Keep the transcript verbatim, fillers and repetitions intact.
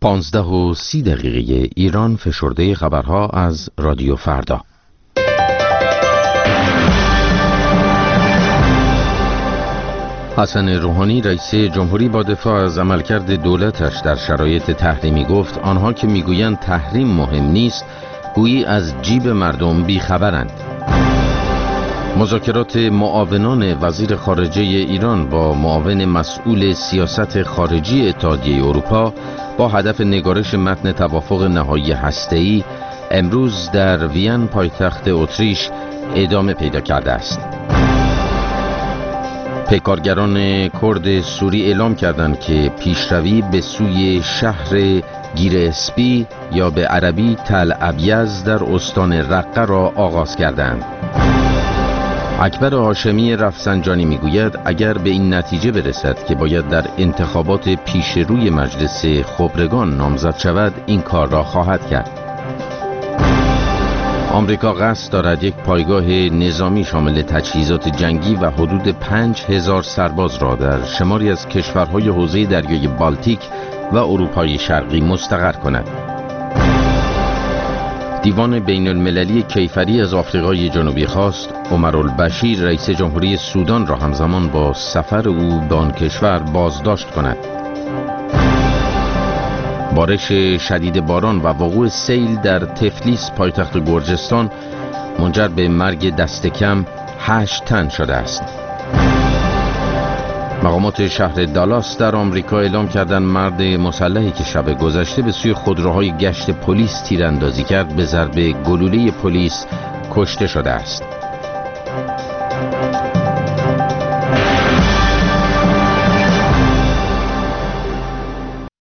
پانزده و سی دقیقه ایران، فشرده خبرها از رادیو فردا. حسن روحانی رئیس جمهوری با دفاع از عملکرد دولتش در شرایط تحریمی گفت آنها که میگویند تحریم مهم نیست گویی از جیب مردم بیخبرند. مذاکرات معاونان وزیر خارجه ایران با معاون مسئول سیاست خارجی اتحادیه اروپا با هدف نگارش متن توافق نهایی هسته‌ای امروز در وین پایتخت اتریش ادامه پیدا کرده است. پیکارگران کرد سوری اعلام کردند که پیشروی به سوی شهر گیر اسپی یا به عربی تل ابیض در استان رقه را آغاز کردند. اکبر هاشمی رفسنجانی میگوید اگر به این نتیجه برسد که باید در انتخابات پیش روی مجلس خبرگان نامزد شود، این کار را خواهد کرد. آمریکا قصد دارد یک پایگاه نظامی شامل تجهیزات جنگی و حدود پنج هزار سرباز را در شماری از کشورهای حوزه دریای بالتیک و اروپای شرقی مستقر کند. دیوان بین المللی کیفری از آفریقای جنوبی خواست عمرالبشیر رئیس جمهوری سودان را همزمان با سفر او به آن کشور بازداشت کند. بارش شدید باران و وقوع سیل در تفلیس پایتخت گرجستان منجر به مرگ دست کم هشت تن شده است. مقامات شهر دالاس در آمریکا اعلام کردند مرد مسلحی که شب گذشته به سوی خودروهای گشت پلیس تیراندازی کرد به ضرب گلوله پلیس کشته شده است.